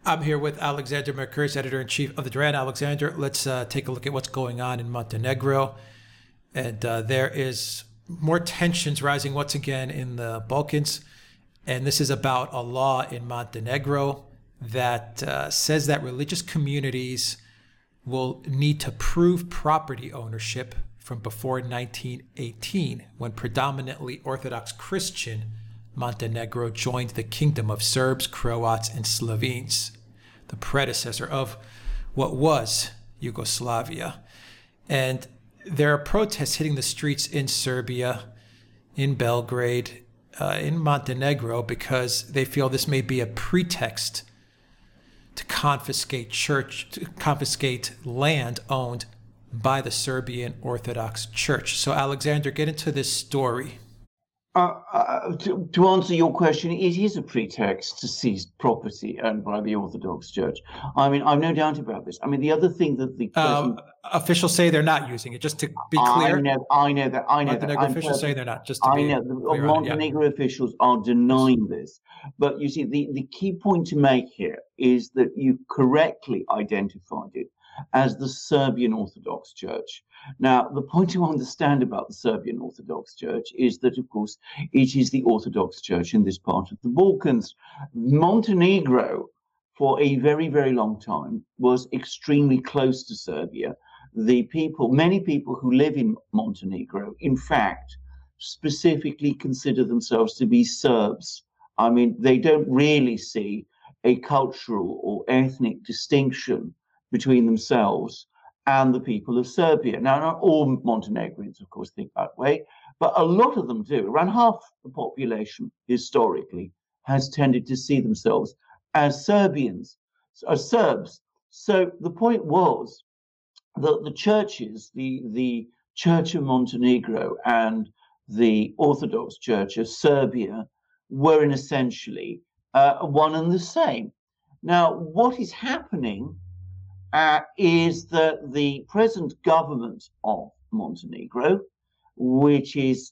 I'm here with Alexander Mercouris, editor-in-chief of the Duran. Alexander, let's take a look at what's going on in Montenegro. And there is more tensions rising once again in the Balkans. And this is about a law in Montenegro that says that religious communities will need to prove property ownership from before 1918, when predominantly Orthodox Christian Montenegro joined the kingdom of Serbs, Croats, and Slovenes, the predecessor of what was Yugoslavia. And there are protests hitting the streets in Serbia, in Belgrade, in Montenegro, because they feel this may be a pretext to confiscate land owned by the Serbian Orthodox Church. So, Alexander, get into this story. To answer your question, it is a pretext to seize property owned by the Orthodox Church. I mean, I've no doubt about this. I mean, the other thing that the officials say they're not using it. Just to be clear, I know that. Montenegro officials say they're not. Just to be clear, Montenegro officials are denying this. But you see, the key point to make here is that you correctly identified it as the Serbian Orthodox Church. Now, the point to understand about the Serbian Orthodox Church is that, of course, it is the Orthodox Church in this part of the Balkans. Montenegro, for a very, very long time, was extremely close to Serbia. Many people who live in Montenegro, in fact, specifically consider themselves to be Serbs. I mean, they don't really see a cultural or ethnic distinction between themselves and the people of Serbia. Now, not all Montenegrins, of course, think that way, but a lot of them do. Around half the population, historically, has tended to see themselves as Serbs. So the point was that the churches, the Church of Montenegro and the Orthodox Church of Serbia, were in essentially one and the same. Now, what is happening is that the present government of Montenegro, which is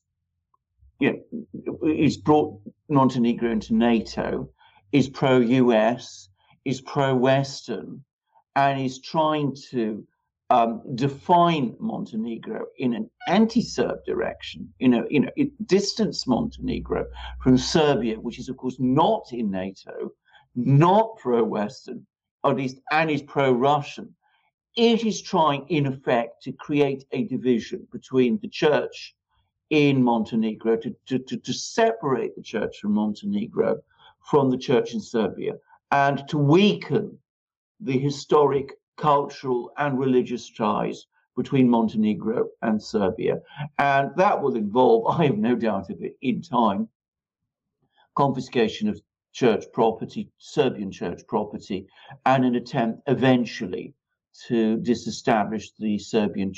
brought Montenegro into NATO, is pro-US, is pro-Western, and is trying to define Montenegro in an anti-Serb direction. It distance Montenegro from Serbia, which is of course not in NATO, not pro-Western, at least, and is pro-Russian. It is trying, in effect, to create a division between the church in Montenegro, to separate the church from Montenegro from the church in Serbia, and to weaken the historic, cultural, and religious ties between Montenegro and Serbia. And that will involve, I have no doubt of it, in time, confiscation of church property, Serbian church property, and an attempt eventually to disestablish the Serbian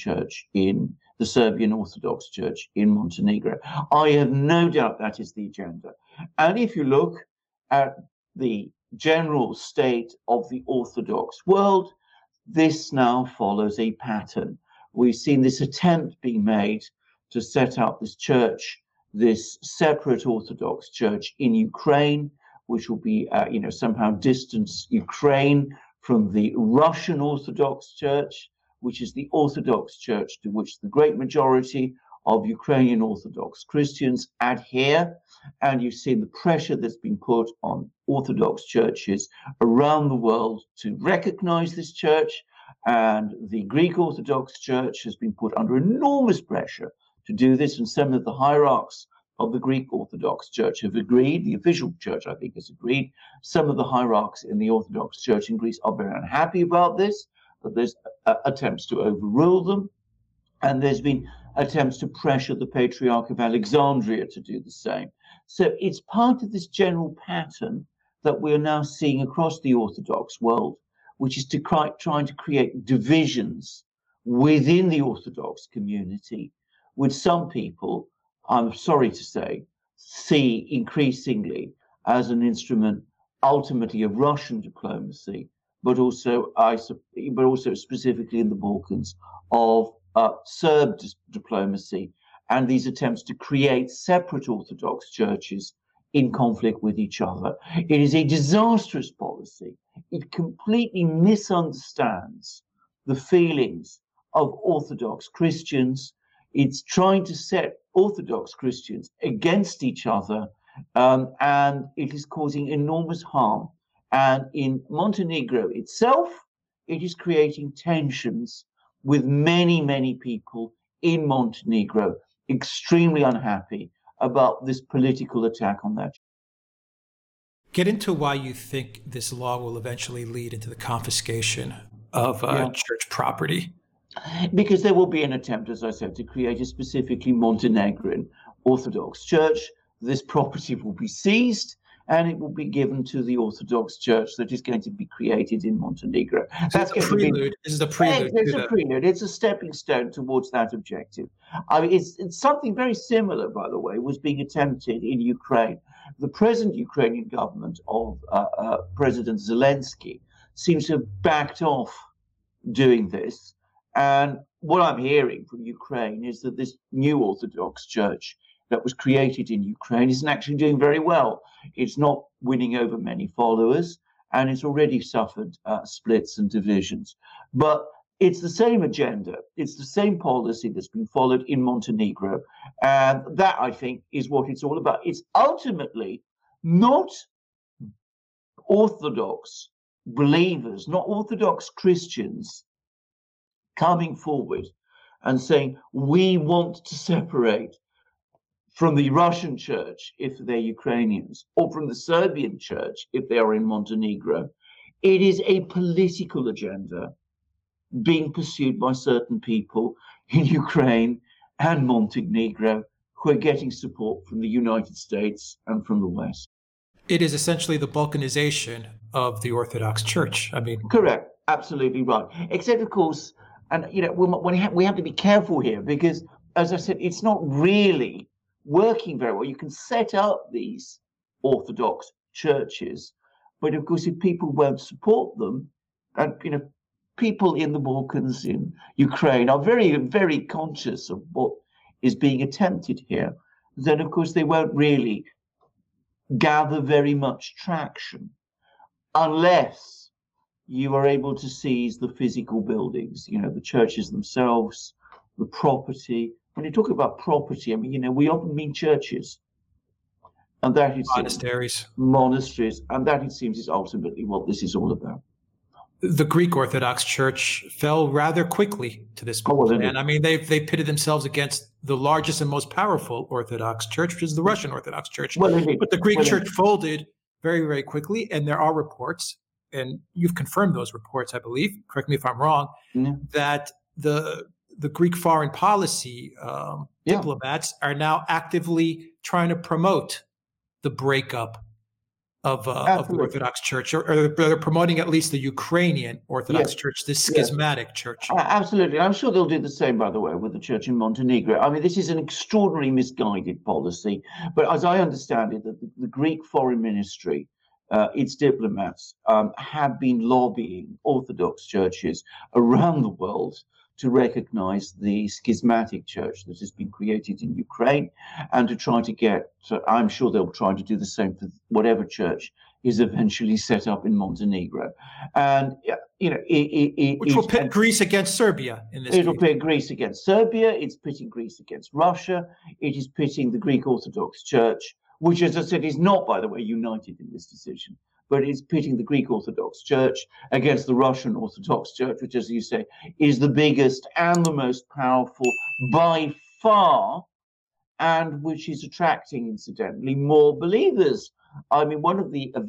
Orthodox Church in Montenegro. I have no doubt that is the agenda. And if you look at the general state of the Orthodox world, this now follows a pattern. We've seen this attempt being made to set up this church, this separate Orthodox Church in Ukraine, which will be, somehow distance Ukraine from the Russian Orthodox Church, which is the Orthodox Church to which the great majority of Ukrainian Orthodox Christians adhere. And you've seen the pressure that's been put on Orthodox churches around the world to recognize this church. And the Greek Orthodox Church has been put under enormous pressure to do this. And some of the hierarchs of the Greek Orthodox Church have agreed. The official church, I think, has agreed. Some of the hierarchs in the Orthodox Church in Greece are very unhappy about this, but there's attempts to overrule them. And there's been attempts to pressure the Patriarch of Alexandria to do the same. So it's part of this general pattern that we're now seeing across the Orthodox world, which is to trying to create divisions within the Orthodox community, with some people, I'm sorry to say, see increasingly as an instrument ultimately of Russian diplomacy, but also specifically in the Balkans of Serb diplomacy, and these attempts to create separate Orthodox churches in conflict with each other. It is a disastrous policy. it completely misunderstands the feelings of Orthodox Christians. It's trying to set Orthodox Christians against each other, and it is causing enormous harm. And in Montenegro itself, it is creating tensions with many, many people in Montenegro, extremely unhappy about this political attack on that. Get into why you think this law will eventually lead into the confiscation of church property. Because there will be an attempt, as I said, to create a specifically Montenegrin Orthodox church. This property will be seized and it will be given to the Orthodox church that is going to be created in Montenegro. That's a prelude. This is a prelude. It's a prelude. It's a stepping stone towards that objective. I mean, it's something very similar, by the way, was being attempted in Ukraine. The present Ukrainian government of President Zelensky seems to have backed off doing this. And what I'm hearing from Ukraine is that this new Orthodox church that was created in Ukraine isn't actually doing very well. It's not winning over many followers, and it's already suffered splits and divisions. But it's the same agenda. It's the same policy that's been followed in Montenegro. And that, I think, is what it's all about. It's ultimately not Orthodox believers, not Orthodox Christians coming forward and saying, we want to separate from the Russian church if they're Ukrainians, or from the Serbian church if they are in Montenegro. It is a political agenda being pursued by certain people in Ukraine and Montenegro who are getting support from the United States and from the West. It is essentially the balkanization of the Orthodox Church. I mean, correct, absolutely right. Except, of course, and we have to be careful here because, as I said, it's not really working very well. You can set up these Orthodox churches, but of course, if people won't support them, and people in the Balkans, in Ukraine, are very, very conscious of what is being attempted here, then of course they won't really gather very much traction unless you are able to seize the physical buildings, the churches themselves, the property. When you talk about property, I mean, we often mean churches. And that it monasteries. Monasteries. And that, it seems, is ultimately what this is all about. The Greek Orthodox Church fell rather quickly to this plan. I mean, they pitted themselves against the largest and most powerful Orthodox Church, which is the Russian Orthodox Church. But the Greek Church folded very, very quickly. And there are reports, and you've confirmed those reports, I believe, correct me if I'm wrong, that the Greek foreign policy diplomats are now actively trying to promote the breakup of the Orthodox Church, or they're promoting at least the Ukrainian Orthodox Church, this schismatic church. Absolutely. I'm sure they'll do the same, by the way, with the church in Montenegro. I mean, this is an extraordinarily misguided policy. But as I understand it, the Greek Foreign Ministry, its diplomats, have been lobbying Orthodox churches around the world to recognize the schismatic church that has been created in Ukraine, and to try to get, I'm sure they'll try to do the same for whatever church is eventually set up in Montenegro. And, which will pit Greece against Serbia in this case. It'll pit Greece against Serbia. It's pitting Greece against Russia. It is pitting the Greek Orthodox Church, which, as I said, is not, by the way, united in this decision, but it's pitting the Greek Orthodox Church against the Russian Orthodox Church, which, as you say, is the biggest and the most powerful by far, and which is attracting, incidentally, more believers. I mean, one of the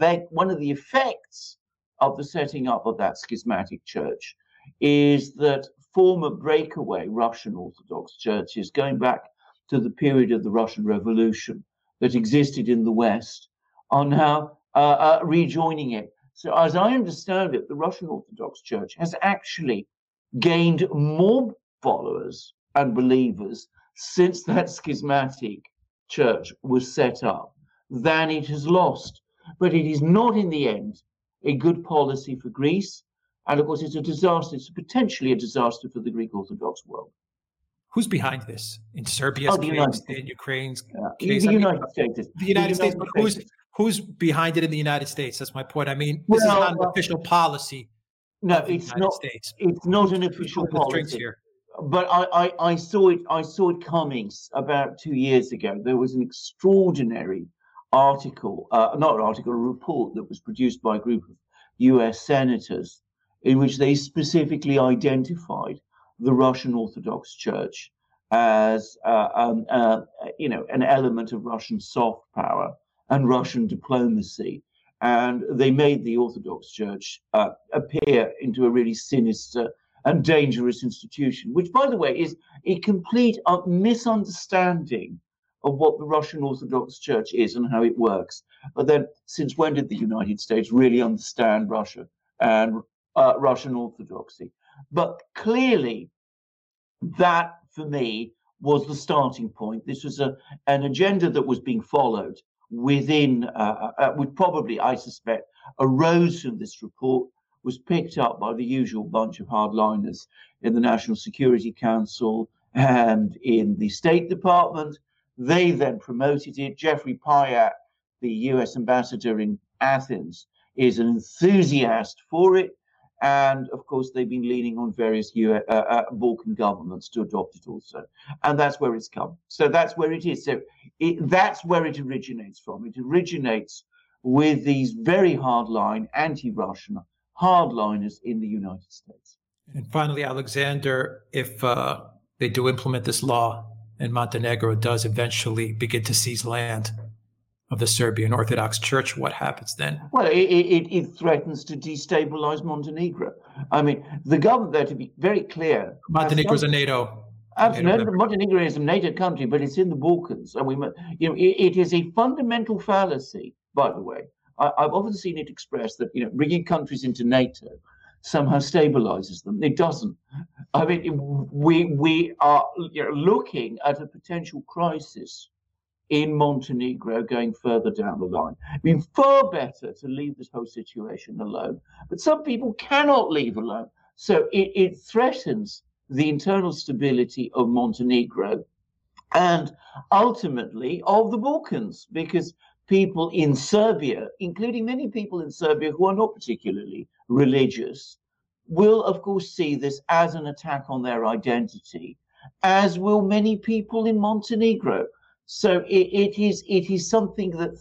effects of the setting up of that schismatic church is that former breakaway Russian Orthodox churches, going back to the period of the Russian Revolution that existed in the West, are now rejoining it. So as I understand it, the Russian Orthodox Church has actually gained more followers and believers since that schismatic church was set up than it has lost. But it is not, in the end, a good policy for Greece. And of course, it's a disaster. It's potentially a disaster for the Greek Orthodox world. Who's behind this? In Serbia's case, in Ukraine's case? The United States. The United States, but who's behind it in the United States? That's my point. I mean, this is not an official policy. No, of the it's United not. States. It's not an Who's official pulling the strings policy. here? But I saw it. I saw it coming about 2 years ago. There was an extraordinary article, not an article, a report that was produced by a group of U.S. senators, in which they specifically identified the Russian Orthodox Church as, an element of Russian soft power and Russian diplomacy. And they made the Orthodox Church appear into a really sinister and dangerous institution, which, by the way, is a complete misunderstanding of what the Russian Orthodox Church is and how it works. But then, since when did the United States really understand Russia and Russian Orthodoxy? But clearly, that, for me, was the starting point. This was an agenda that was being followed within, would probably, I suspect, arose from this report, was picked up by the usual bunch of hardliners in the National Security Council and in the State Department. They then promoted it. Jeffrey Pyatt, the US ambassador in Athens, is an enthusiast for it. And of course, they've been leaning on various Balkan governments to adopt it also. And that's where it's come. So that's where it is. So that's where it originates from. It originates with these very hardline, anti-Russian hardliners in the United States. And finally, Alexander, if they do implement this law and Montenegro does eventually begin to seize land of the Serbian Orthodox Church, what happens then? Well, it threatens to destabilize Montenegro. I mean, the government there, to be very clear, Montenegro is a NATO. Absolutely, Montenegro is a NATO country, but it's in the Balkans, and it is a fundamental fallacy. By the way, I've often seen it expressed that bringing countries into NATO somehow stabilizes them. It doesn't. I mean, we are looking at a potential crisis in Montenegro going further down the line. I mean, far better to leave this whole situation alone. But some people cannot leave alone. So it threatens the internal stability of Montenegro and ultimately of the Balkans, because people in Serbia, including many people in Serbia who are not particularly religious, will of course see this as an attack on their identity, as will many people in Montenegro. So it is something that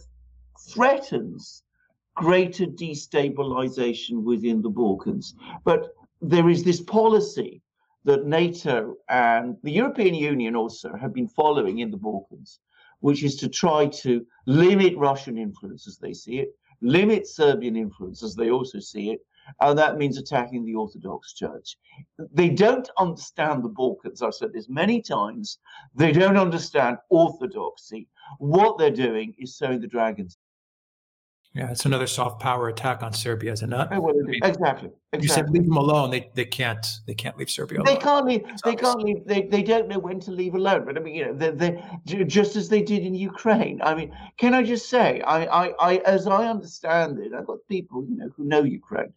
threatens greater destabilization within the Balkans. But there is this policy that NATO and the European Union also have been following in the Balkans, which is to try to limit Russian influence as they see it, limit Serbian influence as they also see it, and that means attacking the Orthodox Church. They don't understand the Balkans. I've said this many times. They don't understand Orthodoxy. What they're doing is sowing the dragons. Yeah, it's another soft power attack on Serbia, is it not? Well, exactly. You said leave them alone. They can't leave Serbia alone. They can't leave. They can't leave. They don't know when to leave alone. But I mean, they just as they did in Ukraine. I mean, can I just say, I as I understand it, I've got people who know Ukraine.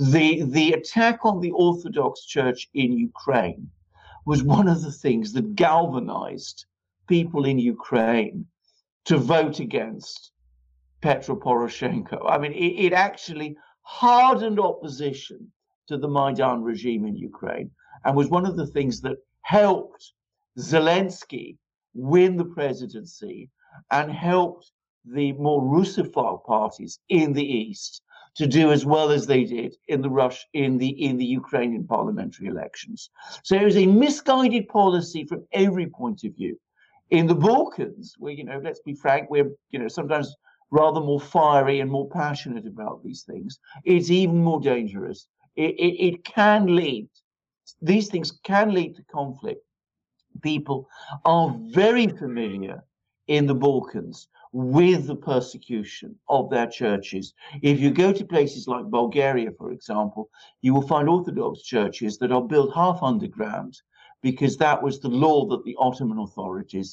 The attack on the Orthodox Church in Ukraine was one of the things that galvanized people in Ukraine to vote against Petro Poroshenko. I mean, it actually hardened opposition to the Maidan regime in Ukraine and was one of the things that helped Zelensky win the presidency and helped the more Russophile parties in the East to do as well as they did in the Ukrainian parliamentary elections. So it was a misguided policy from every point of view. In the Balkans, where, let's be frank, we're, sometimes rather more fiery and more passionate about these things, it's even more dangerous. It can lead, these things can lead to conflict. People are very familiar in the Balkans with the persecution of their churches. If you go to places like Bulgaria, for example, you will find Orthodox churches that are built half underground, because that was the law that the Ottoman authorities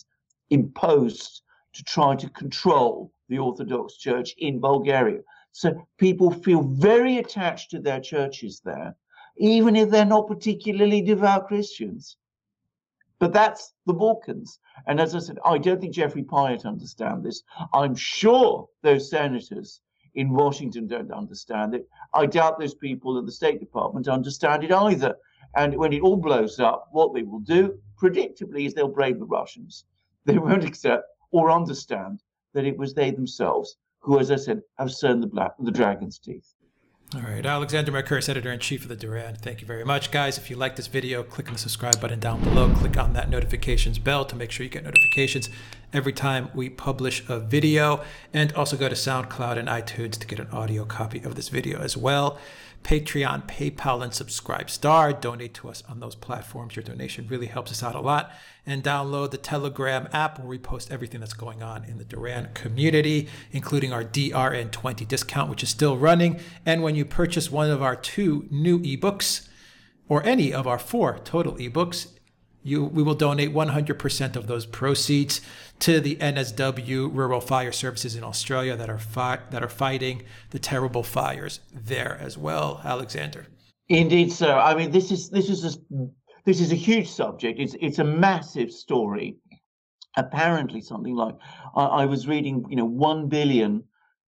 imposed to try to control the Orthodox Church in Bulgaria. So people feel very attached to their churches there, even if they're not particularly devout Christians. But that's the Balkans. And as I said, I don't think Jeffrey Pyatt understands this. I'm sure those senators in Washington don't understand it. I doubt those people in the State Department understand it either. And when it all blows up, what they will do, predictably, is they'll blame the Russians. They won't accept or understand that it was they themselves who, as I said, have sown the dragon's teeth. All right, Alexander Mercouris, Editor-in-Chief of the Duran. Thank you very much, guys. If you like this video, click on the subscribe button down below. Click on that notifications bell to make sure you get notifications every time we publish a video. And also go to SoundCloud and iTunes to get an audio copy of this video as well. Patreon, PayPal, and Subscribestar. Donate to us on those platforms. Your donation really helps us out a lot. And download the Telegram app where we post everything that's going on in the Duran community, including our DRN20 discount, which is still running. And when you purchase one of our 2 new ebooks, or any of our 4 total ebooks, we will donate 100% of those proceeds to the NSW Rural Fire Services in Australia that are fighting the terrible fires there as well. Alexander. Indeed, sir. I mean, this is a huge subject. It's a massive story. Apparently, something like I was reading, 1 billion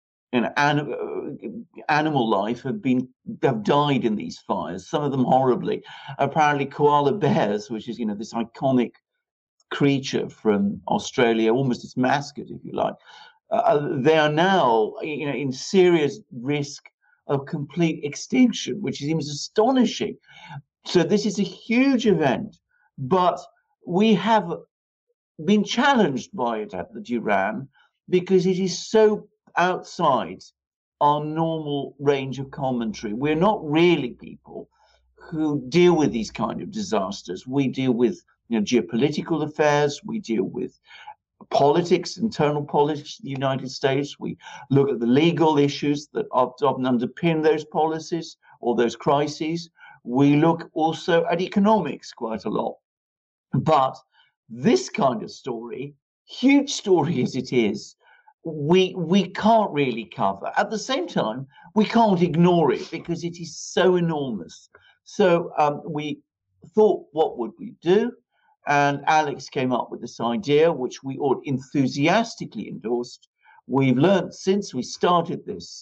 animal life have died in these fires. Some of them horribly. Apparently, koala bears, which is this iconic creature from Australia, almost its mascot, if you like, they are now in serious risk of complete extinction, which seems astonishing. So this is a huge event, but we have been challenged by it at the Duran because it is so outside our normal range of commentary. We're not really people who deal with these kind of disasters. We deal with geopolitical affairs. We deal with politics, internal politics of the United States. We look at the legal issues that often underpin those policies or those crises. We look also at economics quite a lot. But this kind of story, huge story as it is, we can't really cover. At the same time, we can't ignore it because it is so enormous. So we thought, what would we do? And Alex came up with this idea, which we all enthusiastically endorsed. We've learned since we started this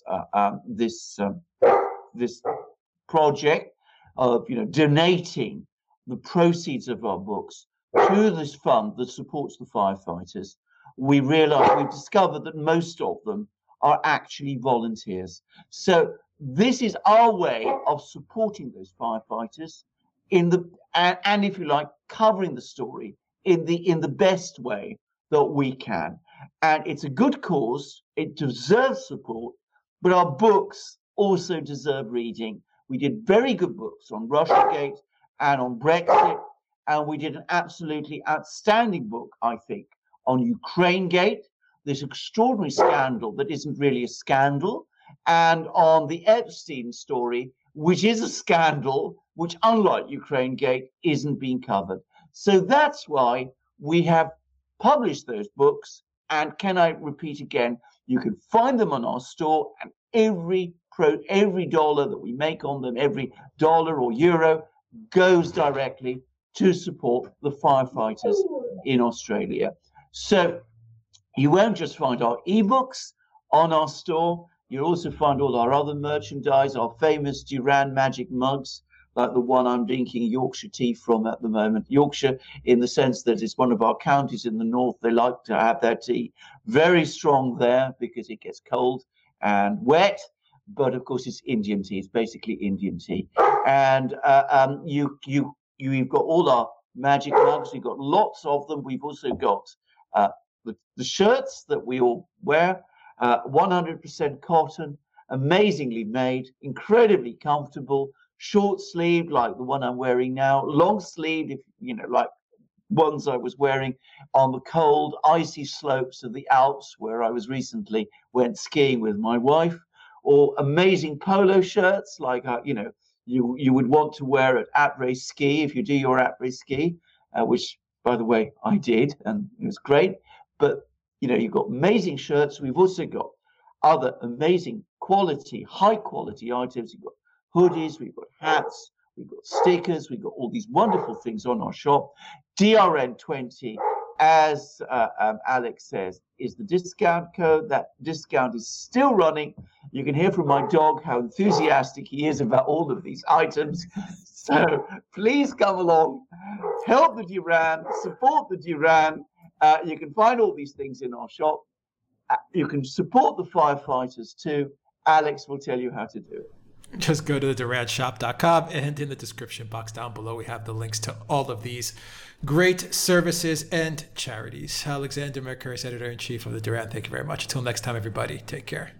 project of donating the proceeds of our books to this fund that supports the firefighters. We discovered that most of them are actually volunteers. So this is our way of supporting those firefighters and if you like, covering the story in the best way that we can. And it's a good cause. It deserves support, but our books also deserve reading. We did very good books on Russiagate and on Brexit, and we did an absolutely outstanding book, I think, on Ukrainegate, this extraordinary scandal that isn't really a scandal, and on the Epstein story, which is a scandal, which, unlike Ukrainegate, isn't being covered. So that's why we have published those books. And can I repeat again, you can find them on our store, and every dollar that we make on them, every dollar or euro, goes directly to support the firefighters in Australia. So you won't just find our ebooks on our store, you'll also find all our other merchandise, our famous Duran magic mugs, like the one I'm drinking Yorkshire tea from at the moment. Yorkshire, in the sense that it's one of our counties in the north, they like to have their tea very strong there because it gets cold and wet. But of course, it's Indian tea. It's basically Indian tea. And you've got all our magic mugs. We've got lots of them. We've also got the shirts that we all wear, 100% cotton, amazingly made, incredibly comfortable, short sleeved like the one I'm wearing now, long sleeved, if like ones I was wearing on the cold, icy slopes of the Alps where I was recently went skiing with my wife, or amazing polo shirts like you would want to wear at après ski if you do your après ski, which by the way I did, and it was great. But you've got amazing shirts. We've also got other amazing quality, high quality items. We've got hoodies, we've got hats, we've got stickers, we've got all these wonderful things on our shop. DRN20, as Alex says, is the discount code. That discount is still running. You can hear from my dog how enthusiastic he is about all of these items. So please come along, help the Duran, support the Duran. You can find all these things in our shop. You can support the firefighters too. Alex will tell you how to do it. Just go to the duranshop.com, and in the description box down below, we have the links to all of these great services and charities. Alexander Mercouris, Editor-in-Chief of the Duran, thank you very much. Until next time, everybody, take care.